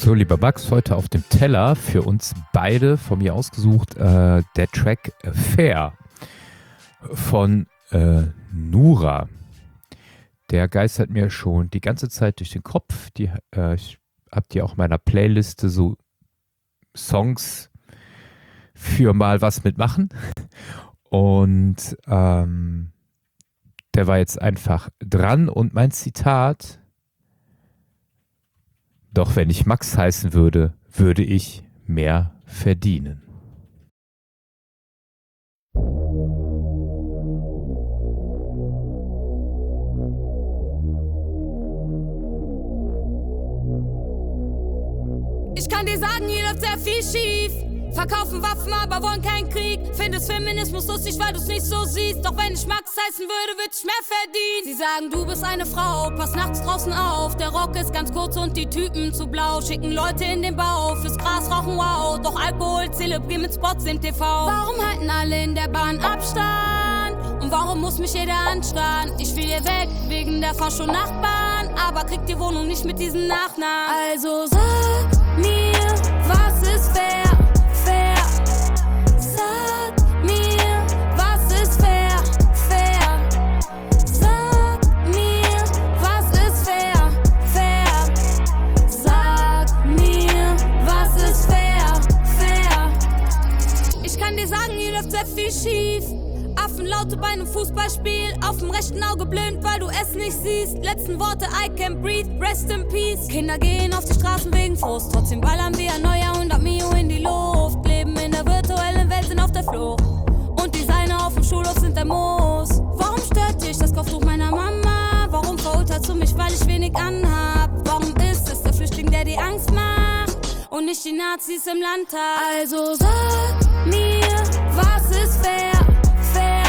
So, lieber Max, heute auf dem Teller für uns beide, von mir ausgesucht, der Track Fair von Nura. Der geistert mir schon die ganze Zeit durch den Kopf. Ich habe die auch in meiner Playliste, so Songs für mal was mitmachen. Und der war jetzt einfach dran. Und mein Zitat: Doch wenn ich Max heißen würde, würde ich mehr verdienen. Ich kann dir sagen, hier läuft sehr viel schief. Verkaufen Waffen, aber wollen keinen Krieg. Findest Feminismus lustig, weil du's nicht so siehst. Doch wenn ich Max heißen würde, würd ich mehr verdienen. Sie sagen, du bist eine Frau, pass nachts draußen auf. Der Rock ist ganz kurz und die Typen zu blau. Schicken Leute in den Bau, fürs Gras rauchen, wow. Doch Alkohol zelebrieren mit Spots im TV. Warum halten alle in der Bahn Abstand? Und warum muss mich jeder anstarren? Ich will hier weg, wegen der Fascho-Nachbarn. Aber krieg die Wohnung nicht mit diesem Nachnamen. Also sag mir, was ist fair? Fair. Sag mir, was ist fair? Fair. Sag mir, was ist fair? Fair. Sag mir, was ist fair? Fair. Ich kann dir sagen, hier läuft sehr viel schief. Affenlaute bei einem Fußballspiel. Auf dem rechten Auge blind, weil du es nicht siehst. Letzten Worte, I can't breathe, rest in peace. Kinder gehen auf die Straßen wegen Frust. Trotzdem ballern wir ein neuer 100 Mio in die Luft. Leben in der virtuellen Welt, sind auf der Flucht. Und Designer auf dem Schulhof sind der Moos. Warum stört dich das Kopftuch meiner Mama? Warum verurteilst du mich, weil ich wenig anhab? Warum ist es der Flüchtling, der die Angst macht? Und nicht die Nazis im Landtag? Also sag mir, was ist fair? Fair.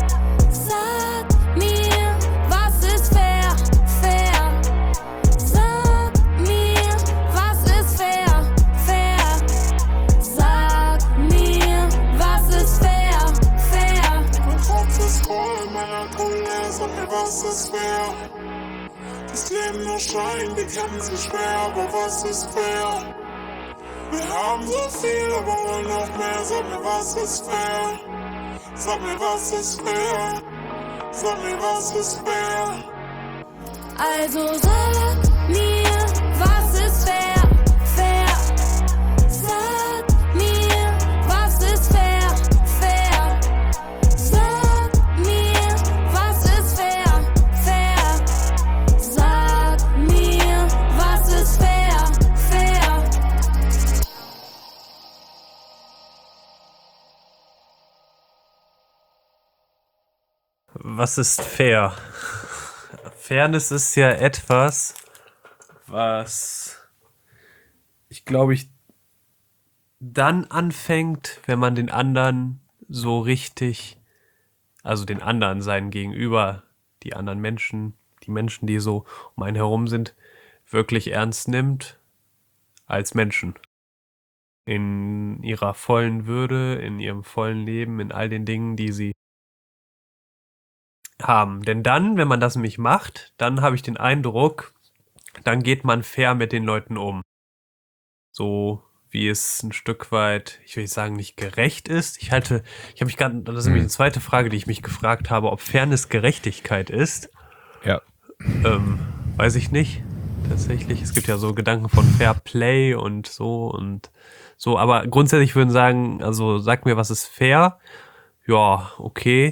Sag mir, was ist fair? Fair. Sag mir, was ist fair? Fair. Sag mir, was ist fair? Fair. Was ist voll meiner Kunde, sag mir, was ist fair? Das Leben nur Schein, wir kennen sich schwer, aber was ist fair? Wir haben so viel, aber wollen noch mehr, sag mir, was ist fair? Sag mir, was ist fair? Sag mir, was ist fair? Also sag mir, was ist fair? Fair. Sag mir, was ist fair? Fair. Sag mir, was ist fair? Fair. Sag mir, was ist fair? Fair. Was ist fair? Fairness ist ja etwas, was ich glaube, dann anfängt, wenn man den anderen so richtig, also den anderen, seinen Gegenüber, die anderen Menschen, die Menschen, die so um einen herum sind, wirklich ernst nimmt als Menschen. In ihrer vollen Würde, in ihrem vollen Leben, in all den Dingen, die sie haben. Denn dann, wenn man das nämlich macht, dann habe ich den Eindruck, dann geht man fair mit den Leuten um. So wie es ein Stück weit, ich will nicht sagen, nicht gerecht ist. Das ist nämlich eine zweite Frage, die ich mich gefragt habe, ob Fairness Gerechtigkeit ist. Ja. Weiß ich nicht. Tatsächlich, es gibt ja so Gedanken von Fair Play und so, aber grundsätzlich würden sagen, also sag mir, was ist fair? Ja, okay.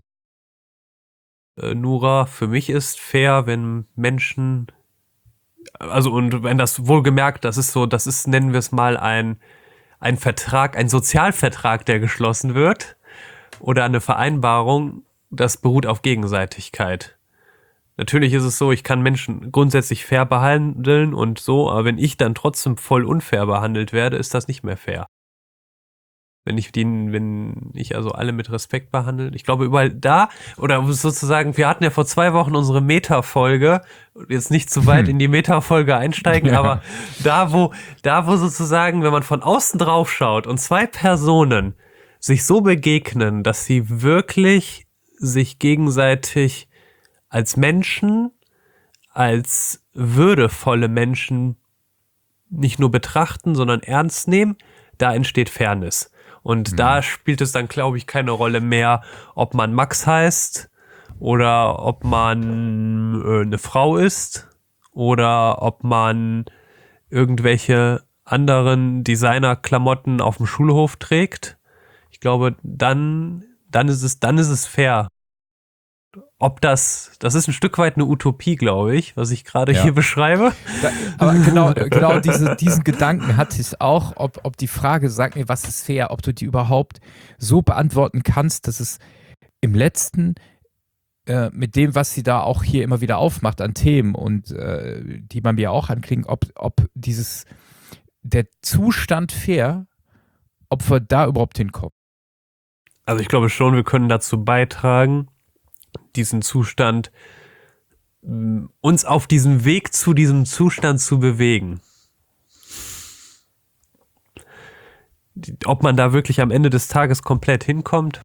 Nura, für mich ist fair, wenn Menschen, also und wenn das wohlgemerkt, das ist, nennen wir es mal, ein Vertrag, ein Sozialvertrag, der geschlossen wird, oder eine Vereinbarung, das beruht auf Gegenseitigkeit. Natürlich ist es so, ich kann Menschen grundsätzlich fair behandeln und so, aber wenn ich dann trotzdem voll unfair behandelt werde, ist das nicht mehr fair. Wenn ich also alle mit Respekt behandle. Ich glaube, überall da, oder sozusagen, wir hatten ja vor 2 Wochen unsere Meta-Folge, jetzt nicht zu weit in die Meta-Folge einsteigen, Ja. aber da wo sozusagen, wenn man von außen drauf schaut und 2 Personen sich so begegnen, dass sie wirklich sich gegenseitig als Menschen, als würdevolle Menschen nicht nur betrachten, sondern ernst nehmen, da entsteht Fairness. Und da spielt es dann, glaube ich, keine Rolle mehr, ob man Max heißt oder ob man eine Frau ist oder ob man irgendwelche anderen Designer-Klamotten auf dem Schulhof trägt. Ich glaube, dann ist es fair. Ob das ist ein Stück weit eine Utopie, glaube ich, was ich gerade hier beschreibe. Aber genau diesen Gedanken hatte ich auch, ob die Frage, sag mir, was ist fair, ob du die überhaupt so beantworten kannst, dass es im Letzten mit dem, was sie da auch hier immer wieder aufmacht an Themen und die man mir auch anklingt, ob der Zustand fair, ob wir da überhaupt hinkommen. Also ich glaube schon, wir können dazu beitragen, diesen Zustand, uns auf diesem Weg zu diesem Zustand zu bewegen. Ob man da wirklich am Ende des Tages komplett hinkommt,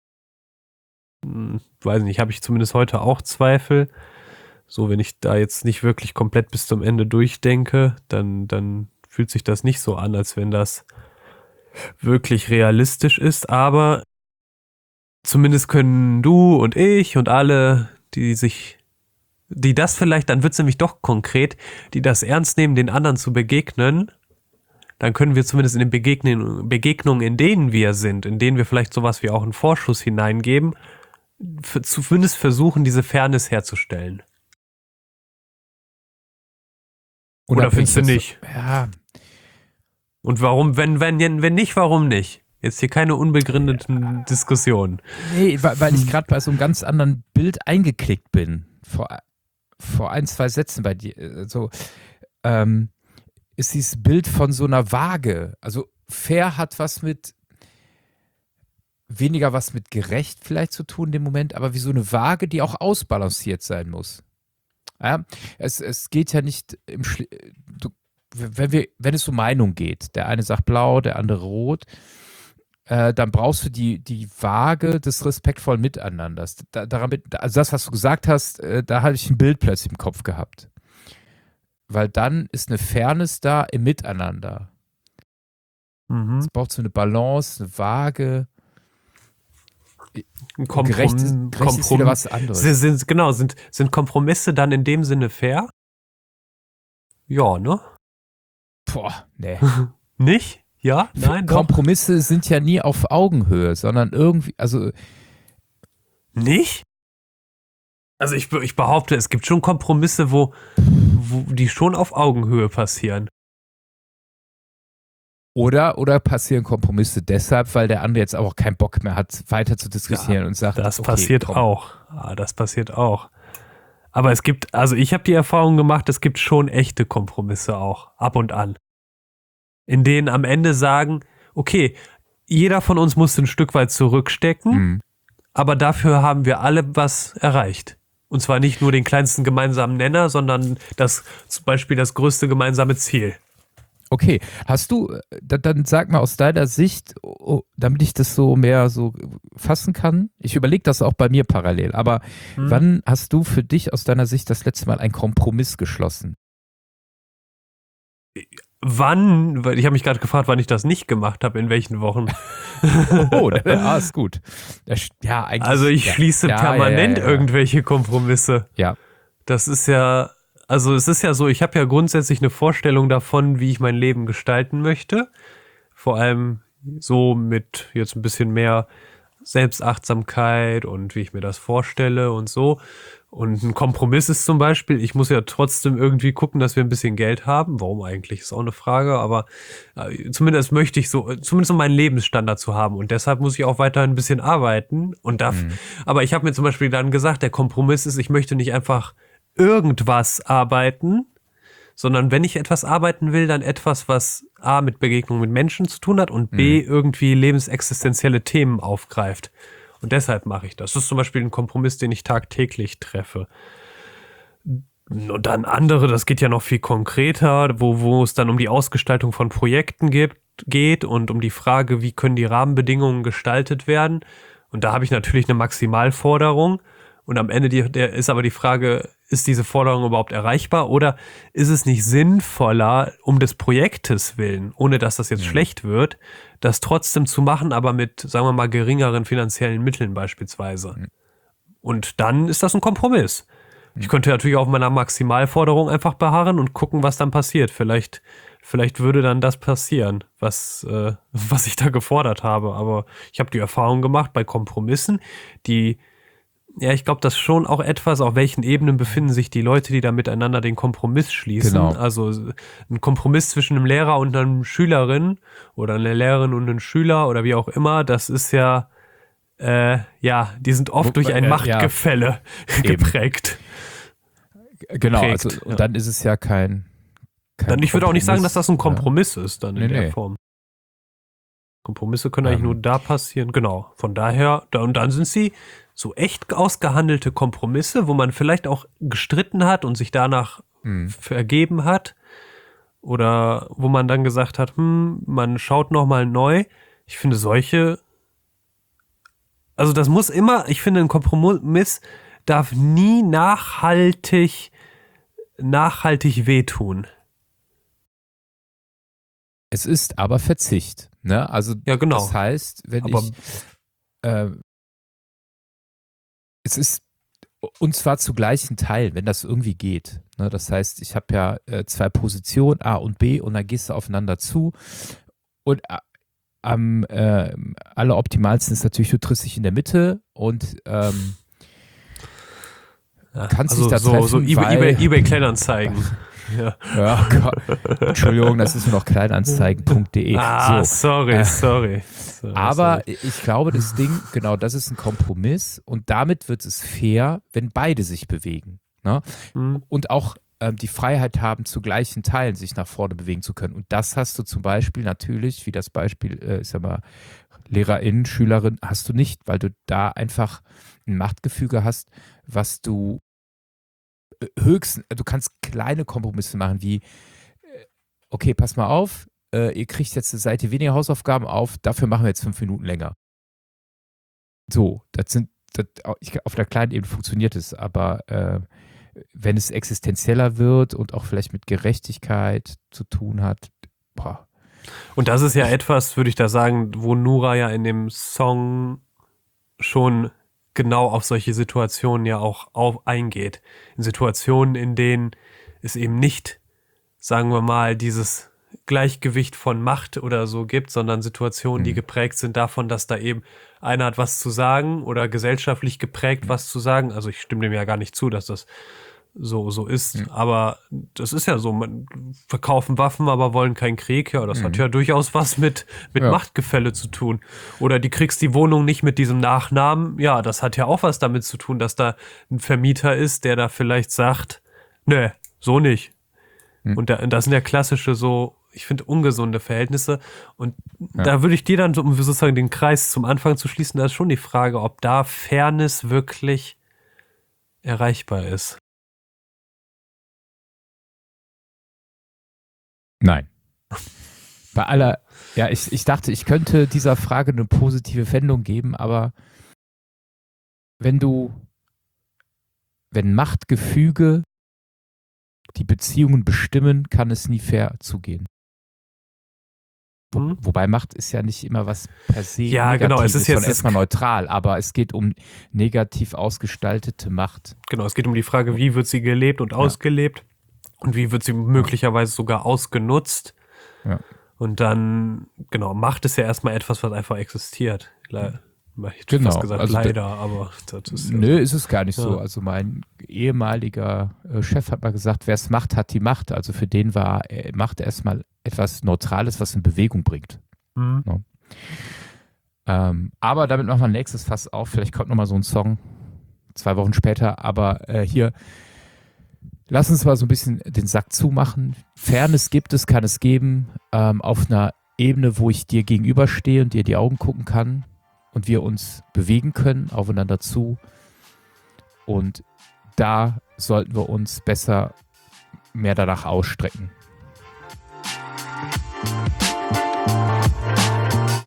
weiß nicht, habe ich zumindest heute auch Zweifel. So, wenn ich da jetzt nicht wirklich komplett bis zum Ende durchdenke, dann fühlt sich das nicht so an, als wenn das wirklich realistisch ist, aber zumindest können du und ich und alle, die das vielleicht, dann wird es nämlich doch konkret, die das ernst nehmen, den anderen zu begegnen, dann können wir zumindest in den Begegnungen, in denen wir sind, in denen wir vielleicht sowas wie auch einen Vorschuss hineingeben, zumindest versuchen, diese Fairness herzustellen. Oder findest du nicht? Ja. Und warum, wenn nicht, warum nicht? Jetzt hier keine unbegründeten Diskussionen. Nee, weil ich gerade bei so einem ganz anderen Bild eingeklickt bin. Vor 1-2 Sätzen bei dir. So, ist dieses Bild von so einer Waage. Also fair hat weniger was mit gerecht vielleicht zu tun in dem Moment, aber wie so eine Waage, die auch ausbalanciert sein muss. Ja, es geht ja nicht wenn es um Meinung geht, der eine sagt blau, der andere rot, dann brauchst du die Waage des respektvollen Miteinanders. Also das, was du gesagt hast, da habe ich ein Bild plötzlich im Kopf gehabt. Weil dann ist eine Fairness da im Miteinander. Es braucht so eine Balance, eine Waage. Gerecht ist wieder was anderes. Sind Kompromisse dann in dem Sinne fair? Ja, ne? Boah, nee. Nicht? Ja? Nein? Kompromisse sind ja nie auf Augenhöhe, sondern irgendwie, also. Nicht? Also ich behaupte, es gibt schon Kompromisse, wo die schon auf Augenhöhe passieren. Oder passieren Kompromisse deshalb, weil der andere jetzt auch keinen Bock mehr hat, weiter zu diskutieren und sagt, das okay, passiert komm. auch. Ja, das passiert auch. Aber ich habe die Erfahrung gemacht, es gibt schon echte Kompromisse auch, ab und an. In denen am Ende sagen, okay, jeder von uns muss ein Stück weit zurückstecken, aber dafür haben wir alle was erreicht. Und zwar nicht nur den kleinsten gemeinsamen Nenner, sondern zum Beispiel das größte gemeinsame Ziel. Okay, hast du, dann sag mal aus deiner Sicht, damit ich das so mehr so fassen kann, ich überlege das auch bei mir parallel, aber wann hast du für dich aus deiner Sicht das letzte Mal einen Kompromiss geschlossen? Wann? Weil ich habe mich gerade gefragt, wann ich das nicht gemacht habe, in welchen Wochen. Ist gut. Ja, eigentlich. Also ich schließe permanent irgendwelche Kompromisse. Ja. Das ist ja, also es ist ja so, ich habe ja grundsätzlich eine Vorstellung davon, wie ich mein Leben gestalten möchte. Vor allem so mit jetzt ein bisschen mehr Selbstachtsamkeit und wie ich mir das vorstelle und so. Und ein Kompromiss ist zum Beispiel, ich muss ja trotzdem irgendwie gucken, dass wir ein bisschen Geld haben. Warum eigentlich, ist auch eine Frage, aber zumindest möchte ich zumindest um meinen Lebensstandard zu haben. Und deshalb muss ich auch weiterhin ein bisschen arbeiten. Aber ich habe mir zum Beispiel dann gesagt, der Kompromiss ist, ich möchte nicht einfach irgendwas arbeiten, sondern wenn ich etwas arbeiten will, dann etwas, was A, mit Begegnung mit Menschen zu tun hat und B, irgendwie lebensexistenzielle Themen aufgreift. Und deshalb mache ich das. Das ist zum Beispiel ein Kompromiss, den ich tagtäglich treffe. Und dann andere, das geht ja noch viel konkreter, wo es dann um die Ausgestaltung von Projekten geht und um die Frage, wie können die Rahmenbedingungen gestaltet werden. Und da habe ich natürlich eine Maximalforderung. Und am Ende ist aber die Frage, ist diese Forderung überhaupt erreichbar oder ist es nicht sinnvoller, um des Projektes willen, ohne dass das jetzt schlecht wird, das trotzdem zu machen, aber mit, sagen wir mal, geringeren finanziellen Mitteln beispielsweise. Und dann ist das ein Kompromiss. Ich könnte natürlich auf meiner Maximalforderung einfach beharren und gucken, was dann passiert. Vielleicht würde dann das passieren, was ich da gefordert habe. Aber ich habe die Erfahrung gemacht bei Kompromissen, ich glaube, das ist schon auch etwas, auf welchen Ebenen befinden sich die Leute, die da miteinander den Kompromiss schließen. Genau. Also ein Kompromiss zwischen einem Lehrer und einer Schülerin oder einer Lehrerin und einem Schüler oder wie auch immer, das ist ja, die sind oft durch ein Machtgefälle geprägt. Genau, geprägt, also und dann ist es ja kein dann, ich würde auch nicht sagen, dass Kompromiss. das ein Kompromiss ist dann in der Nee. Form. Kompromisse können eigentlich nur da passieren, genau. Von daher, und dann sind sie so echt ausgehandelte Kompromisse, wo man vielleicht auch gestritten hat und sich danach vergeben hat. Oder wo man dann gesagt hat, man schaut nochmal neu. Ich finde also das muss immer, ich finde, ein Kompromiss darf nie nachhaltig wehtun. Es ist aber Verzicht. Ne? Also Ja, genau. das heißt, es ist, und zwar zu gleichen Teilen, wenn das irgendwie geht. Ne? Das heißt, ich habe ja 2 Positionen, A und B, und dann gehst du aufeinander zu. Und am alleroptimalsten ist natürlich, du triffst dich in der Mitte und kannst dich da treffen, so weil eBay Kleinanzeigen. Ja. Ja, Gott. Entschuldigung, das ist nur noch kleinanzeigen.de. Sorry. Aber ich glaube, das Ding, genau, das ist ein Kompromiss und damit wird es fair, wenn beide sich bewegen. Ne? Und auch die Freiheit haben, zu gleichen Teilen sich nach vorne bewegen zu können. Und das hast du zum Beispiel natürlich, wie das Beispiel, ich sag mal, LehrerInnen, Schülerin, hast du nicht, weil du da einfach ein Machtgefüge hast, was du du kannst kleine Kompromisse machen, wie, okay, pass mal auf, ihr kriegt jetzt eine Seite weniger Hausaufgaben auf, dafür machen wir jetzt 5 Minuten länger. So, auf der kleinen Ebene funktioniert es, aber wenn es existenzieller wird und auch vielleicht mit Gerechtigkeit zu tun hat, boah. Und das ist ja etwas, würde ich da sagen, wo Nura ja in dem Song schon genau auf solche Situationen ja auch eingeht. In Situationen, in denen es eben nicht, sagen wir mal, dieses Gleichgewicht von Macht oder so gibt, sondern Situationen, die geprägt sind davon, dass da eben einer hat was zu sagen oder gesellschaftlich geprägt was zu sagen. Also ich stimme dem ja gar nicht zu, dass das so ist. Aber das ist ja so, man verkaufen Waffen, aber wollen keinen Krieg. Ja, das hat ja durchaus was mit Machtgefälle zu tun. Oder die kriegst die Wohnung nicht mit diesem Nachnamen. Ja, das hat ja auch was damit zu tun, dass da ein Vermieter ist, der da vielleicht sagt, nee, so nicht. Und das sind ja klassische so, ich finde, ungesunde Verhältnisse. Und da würde ich dir dann, um sozusagen den Kreis zum Anfang zu schließen, da ist schon die Frage, ob da Fairness wirklich erreichbar ist. Nein. Bei aller, ich dachte, ich könnte dieser Frage eine positive Wendung geben, aber wenn Machtgefüge die Beziehungen bestimmen, kann es nie fair zugehen. Wobei Macht ist ja nicht immer was per se Negatives, genau, es ist jetzt erstmal neutral, aber es geht um negativ ausgestaltete Macht. Genau, es geht um die Frage, wie wird sie gelebt und ausgelebt und wie wird sie möglicherweise sogar ausgenutzt. Ja. Und dann, genau, Macht ist ja erstmal etwas, was einfach existiert. Ich hätte fast gesagt, also leider, aber das ist nö, ist es gar nicht so. Also mein ehemaliger Chef hat mal gesagt, wer es macht, hat die Macht. Also für den war Macht erstmal etwas Neutrales, was in Bewegung bringt. No. Aber damit machen wir ein nächstes Fass auf. Vielleicht kommt nochmal so ein Song 2 Wochen später. Aber hier, lass uns mal so ein bisschen den Sack zumachen. Fairness gibt es, kann es geben. Auf einer Ebene, wo ich dir gegenüberstehe und dir in die Augen gucken kann. Und wir uns bewegen können, aufeinander zu. Und da sollten wir uns besser mehr danach ausstrecken.